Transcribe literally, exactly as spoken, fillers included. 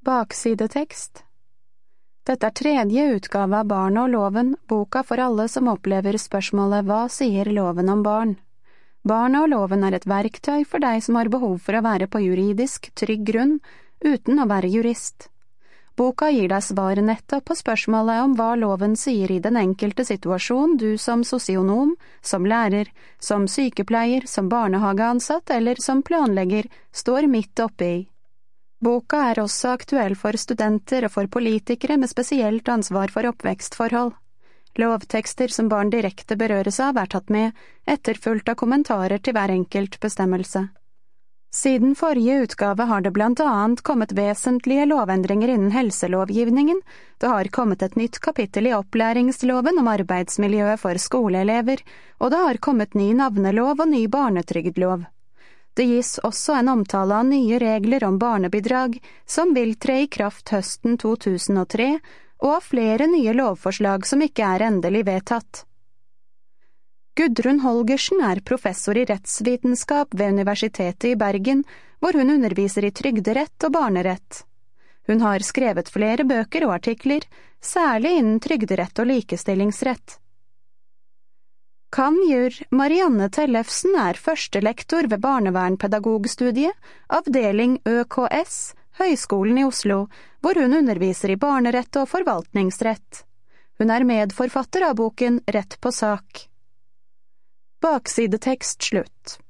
Baksidetekst. Dette er tredje utgave av Barn og loven, boka for alle som opplever spørsmålet «Hva sier loven om barn?». Barn og loven er et verktøy for deg som har behov for å være på juridisk trygg grunn, uten å være jurist. Boka gir deg svar nettopp på spørsmålet om hva loven sier i den enkelte situasjon du som sosionom, som lærer, som sykepleier, som barnehageansatt eller som planlegger står midt oppe i. Boka er også aktuell for studenter og for politikere med spesielt ansvar for oppvekstforhold. Lovtekster som barn direkte berøres av er tatt med, etterfulgt av kommentarer til hver enkelt bestemmelse. Siden forrige utgave har det blant annet kommet vesentlige lovendringer innen helselovgivningen, det har kommet et nytt kapittel i opplæringsloven om arbeidsmiljøet for skoleelever, og det har kommet ny navnelov og ny barnetrygdlov. Det gis også en omtale av nye regler om barnebidrag, som vil tre i kraft høsten to tusen og tre, og av flere nye lovforslag som ikke er endelig vedtatt. Gudrun Holgersen er professor i rettsvitenskap ved Universitetet i Bergen, hvor hun underviser i trygderett og barnerett. Hun har skrevet flere bøker og artikler, særlig innen trygderett og likestillingsrett. Cand.jur. Marianne Tellefsen er førstelektor ved barnevernpedagogstudiet, avdeling Ø K S, Høgskolen i Oslo, hvor hun underviser i barnerett og forvaltningsrett. Hun er medforfatter av boken Rett på sak. Baksidetekst slutt.